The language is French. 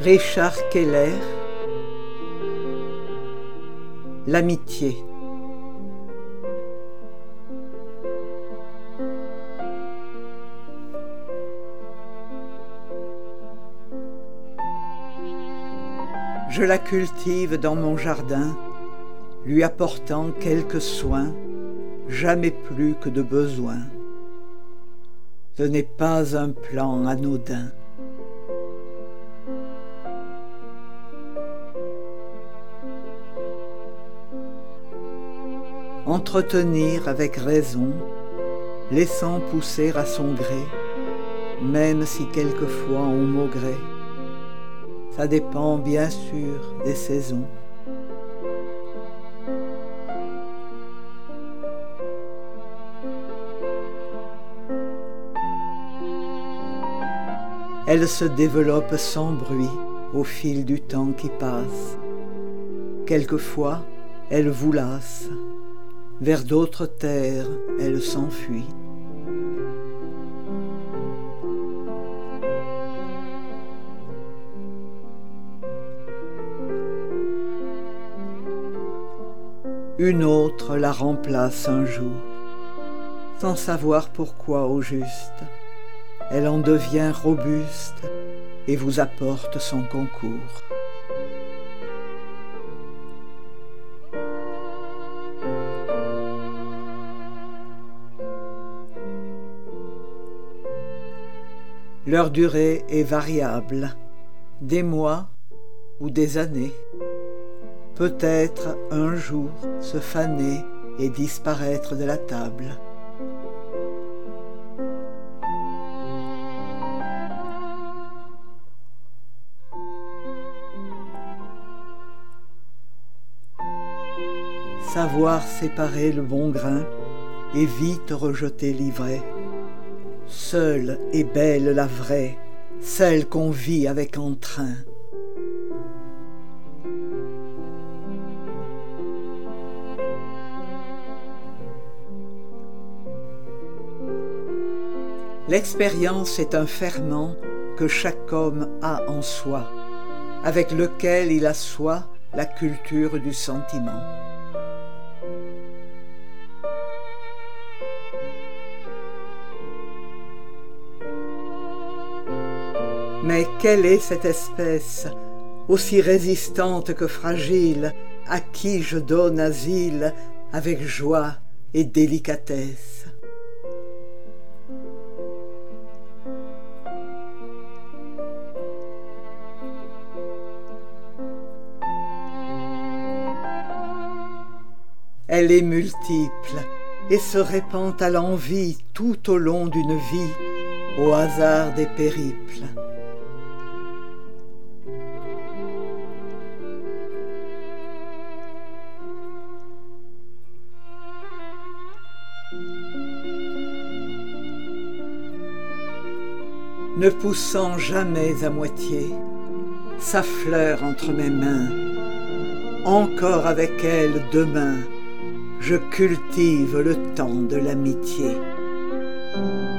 Richard Keller, l'amitié. Je la cultive dans mon jardin, lui apportant quelques soins, jamais plus que de besoin. Ce n'est pas un plan anodin. Entretenir avec raison, laissant pousser à son gré, même si quelquefois on maugrait. Ça dépend bien sûr des saisons. Elle se développe sans bruit au fil du temps qui passe. Quelquefois, elle vous lasse. Vers d'autres terres, elle s'enfuit. Une autre la remplace un jour, sans savoir pourquoi au juste. Elle en devient robuste et vous apporte son concours. Leur durée est variable, des mois ou des années. Peut-être un jour se faner et disparaître de la table. Savoir séparer le bon grain et vite rejeter l'ivraie. Seule est belle la vraie, celle qu'on vit avec entrain. L'expérience est un ferment que chaque homme a en soi, avec lequel il assoit la culture du sentiment. Mais quelle est cette espèce, aussi résistante que fragile, à qui je donne asile avec joie et délicatesse? Elle est multiple et se répand à l'envi tout au long d'une vie, au hasard des périples. Ne poussant jamais à moitié, sa fleur entre mes mains, encore avec elle demain, je cultive le temps de l'amitié.